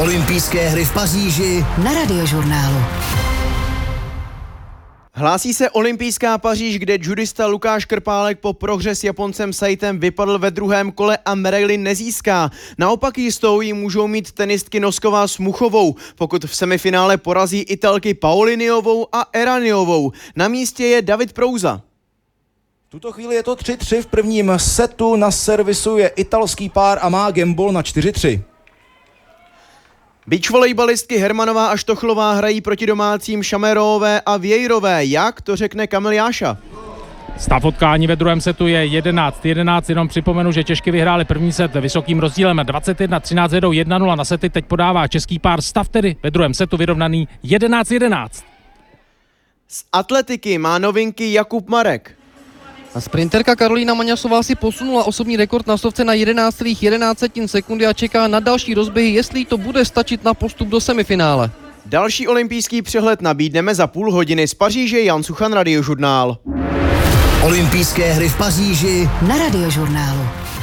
Olympijské hry v Paříži na Radiožurnálu. Hlásí se olympijská Paříž, kde judista Lukáš Krpálek po prohře s Japoncem Saitem vypadl ve druhém kole a medaili nezíská. Naopak jistou ji můžou mít tenistky Nosková s Muchovou, pokud v semifinále porazí Italky Pauliniovou a Eraniovou. Na místě je David Prouza. V tuto chvíli je to 3-3 v prvním setu, na servisu je italský pár a má gambol na 4-3. Beach volejbalistky Hermanová a Štochlová hrají proti domácím Šamerové a Vějrové. Jak, to řekne Kamil Jáša. Stav utkání ve druhém setu je 11-11, jenom připomenu, že Češky vyhráli první set vysokým rozdílem 21-13, vedou 1-0 na sety, teď podává český pár, stav tedy ve druhém setu vyrovnaný 11-11. Z atletiky má novinky Jakub Marek. A sprinterka Karolína Maňasová si posunula osobní rekord na stovce na 11,11 sekundy a čeká na další rozběhy, jestli to bude stačit na postup do semifinále. Další olympijský přehled nabídneme za půl hodiny z Paříže. Jan Suchan, Radiožurnál. Olympijské hry v Paříži na Radiožurnálu.